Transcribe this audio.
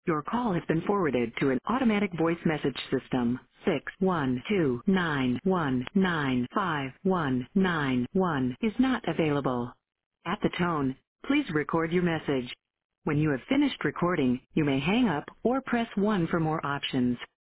Your call has been forwarded to an automatic voice message system. 61291951191 is not available. At the tone, please record your message. When you have finished recording, you may hang up or press 1 for more options.